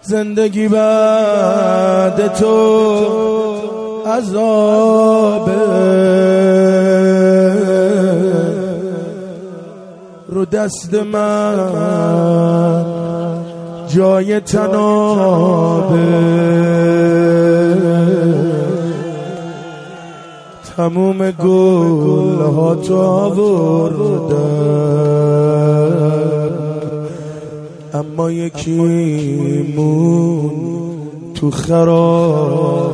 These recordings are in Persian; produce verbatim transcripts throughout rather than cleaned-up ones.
زندگی بعد تو عذابه، رو دست من جای تنابه، تموم گل ها تو آوردم، اما یکی مون تو خراب.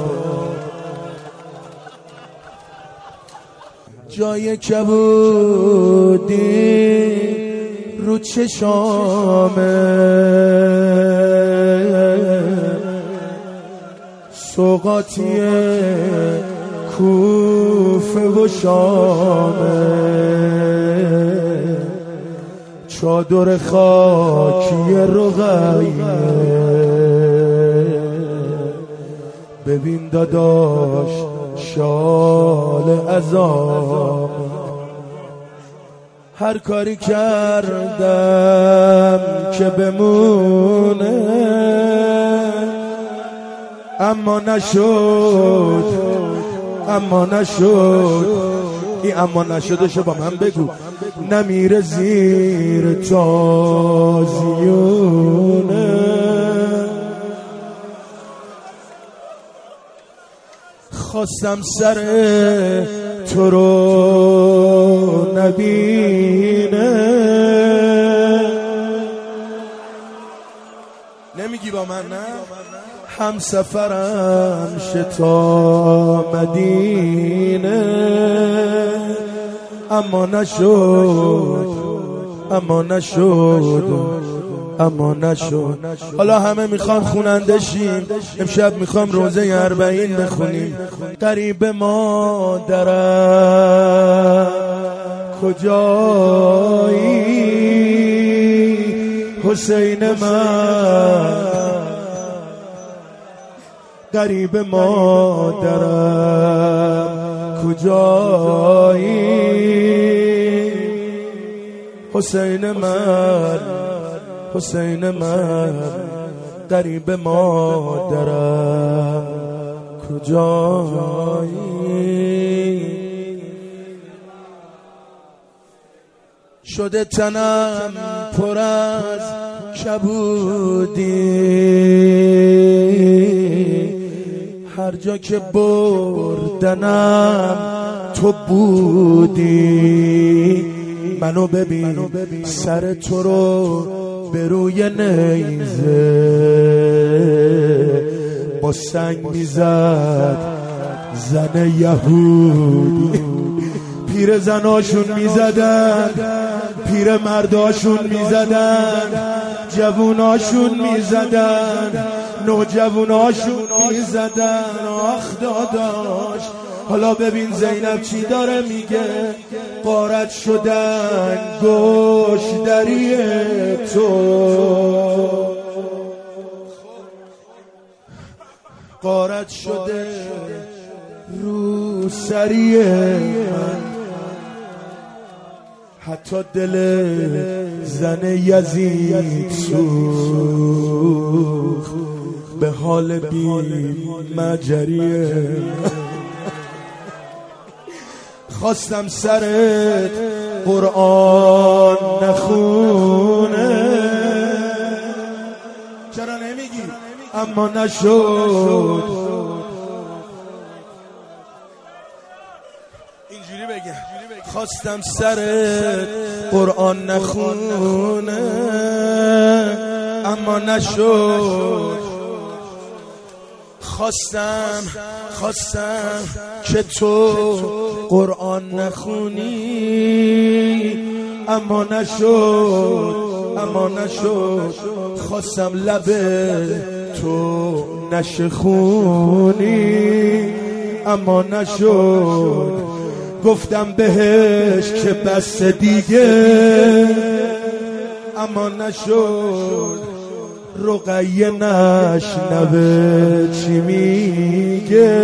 جای کبودی رو چشامه، سوغاتیه کوفه و شامه، چادر خاکی رقیه، ببین داداش شال عذاب. هر کاری کردم که بمونه، اما نشد، اما نشد. این اما نشدشو با من بگو. نمیره زیر تازیونه، خواستم سر تو رو نبینه. نمیگی با من نه؟ هم سفرم شتا مدینه، اما نشد، اما نشد، اما نشد. حالا همه میخوام خوننده شیم، امشب میخوام روزه اربعین بخونیم. قریب مادرم کجایی حسین من، قریب مادرم کجایی حسین من، حسین من، قریب مادرم کجایی. شده تنم پر از کبودی، هر جا که بردنم تو بودی. منو ببین سر تو رو به روی نیزه با سنگ میزد زن یهودی. پیر زناشون میزدن، پیر مرداشون میزدن، جووناشون میزدن، نوجووناشون میزدن. آخ داداش حالا ببین زینب چی داره میگه. غارت شدن گوش دری تو، غارت شده رو سری من. حتی دل زن یزید سوخت به حال بی مجریه. خواستم سرت قرآن نخونه، چرا نمیگی؟ اما نشد. اینجوری بگم خواستم سرت قرآن نخونه، اما نشد. خواستم خواستم که تو قرآن نخونی، اما نشد، اما نشد. خواستم لب تو نشخونی، اما نشد. گفتم بهش که بس دیگه، اما نشد. رقیه نشنوه چی میگه.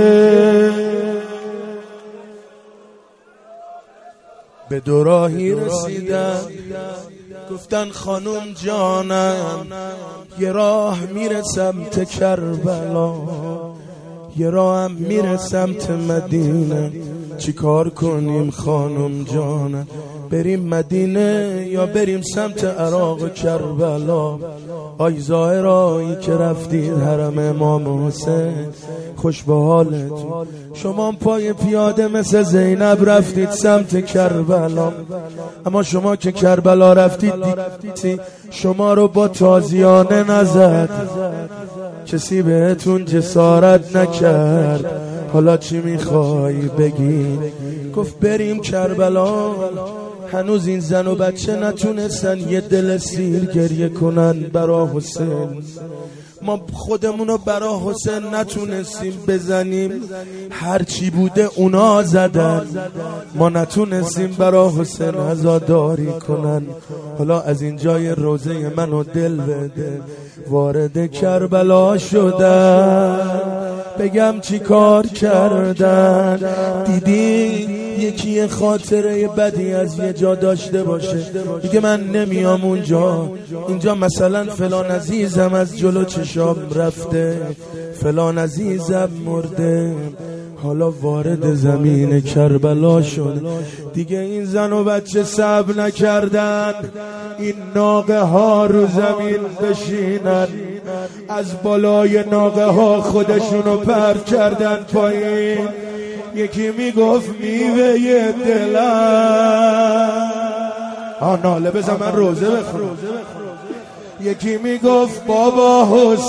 به دوراهی رسیدم گفتن خانم جانم یه راه میره سمت کربلا، یه راه هم میره سمت مدینه، چی کار کنیم خانم جانم؟ بریم مدینه یا بریم سمت عراق و کربلا؟ آی زائرایی که رفتید حرم امام حسین، خوش به حالتون. شما پای پیاده مثل زینب رفتید سمت کربلا، اما شما که کربلا رفتید دیدید شما رو با تازیانه نزد، کسی بهتون جسارت نکرد. حالا چی میخوای بگی؟ گفت بریم کربلا. هنوز این زن و بچه نتونستن یه دل سیر گریه کنن برا حسین. ما خودمونو برا حسین نتونستیم بزنیم، هرچی بوده اونا زدن، ما نتونستیم برا حسین عزاداری کنن. حالا از این جای روزه منو دل بده، وارد کربلا شدن، بگم چی کار کردن؟ دیدی یکی خاطره بدی از یه جا داشته باشه دیگه من نمیام اونجا، اینجا مثلا فلان عزیزم از جلو چشام رفته، فلان عزیزم مرده. حالا وارد زمین کربلا شد، دیگه این زن و بچه صبر نکردن این ناقه ها رو زمین بشینن، از بالای ناقه ها خودشونو پرت کردن پایین. یکی میگفت میوه دلم، آه ناله بزن من روزه بخونم. یکی میگفت بابا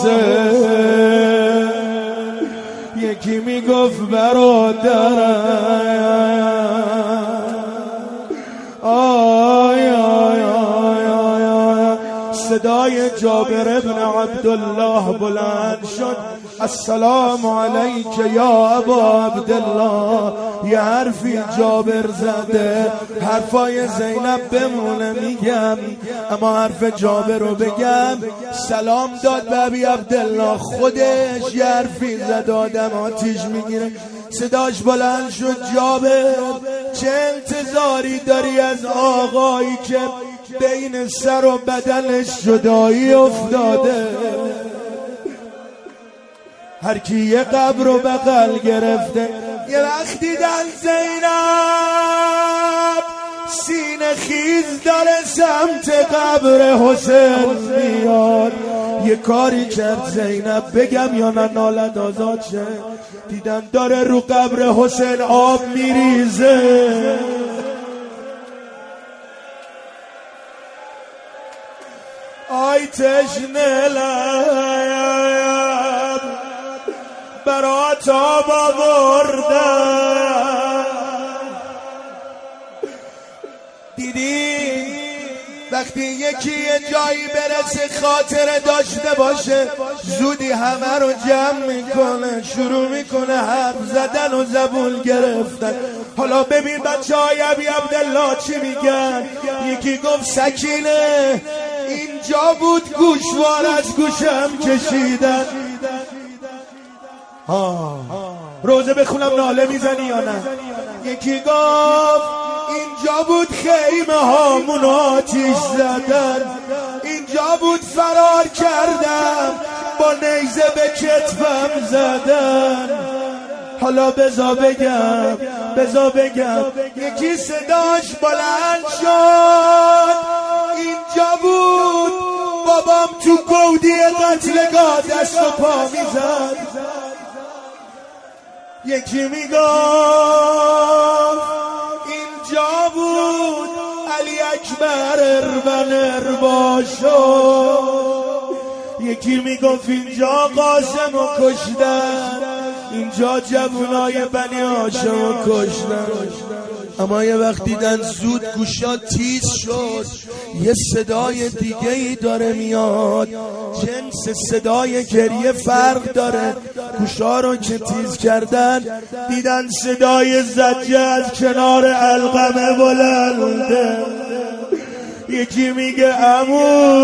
حسین، یکی میگفت برادرم. آی آی آی آی آی صدای جابر ابن عبدالله بلند شد، السلام علیک یا ابا عبدالله. یه حرفی جابر زده، حرفای زینب بمونه میگم، اما حرف جابر رو بگم. سلام داد به ابی عبدالله، خودش یه حرفی زد آدم آتیش میگیره. صداش بلند شد، جابر چه انتظاری داری از آقایی که بین سر و بدنش جدایی افتاده؟ هر کی یه قبر رو بغل گرفته. یه وقت دیدن زینب سینه خیز داره سمت قبر حسین میاد، یه کاری کرد زینب بگم یا نه نالت آزاد شه. دیدن داره رو قبر حسین آب میریزه، آی تشنه لب برات آب آوردم. دیدی وقتی یکی یه جایی برسه خاطره داشته باشه زودی همه رو جمع میکنه، شروع میکنه حرف زدن و زبون گرفتن. حالا ببین بچه های ابی عبدالله چی میگن. یکی گفت سکینه اینجا بود گوشوار از گوشم کشیدن. ها روزه بخونم ناله میزنی یا نه؟ یکی گفت اینجا بود خیمه هامون آتیش زدن، اینجا بود فرار کردم با نیزه به کتفم زدن. حالا بزا بگم بزا بگم یکی صداش بلند شد، اینجا بود بابام تو گودی قتلگاه دست و پا میزد. یکی میگفت اینجا بود علی اکبر اربن ارباشو. یکی میگفت اینجا قاسم و کشتن، اینجا جوانای بنی هاشم و کشتن. اما یه وقت دیدن زود گوشا تیز شد، یه صدای دیگه ای داره میاد، جنس صدای گریه فرق داره. گوشا رو که تیز کردن دیدن صدای زجه از کنار علقمه بلنده. یکی میگه عمو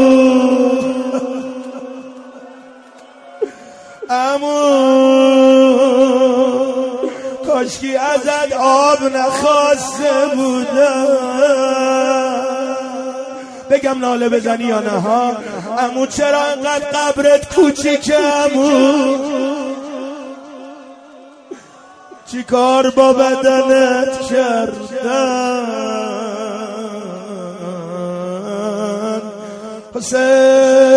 عمو کاشکی ازت آب نخواسته بودم. بگم ناله بزنی یا نه ها؟ عمو چرا انقدر قبرت کوچیکه عمو؟ چی کار با بدنت کردن؟ حسین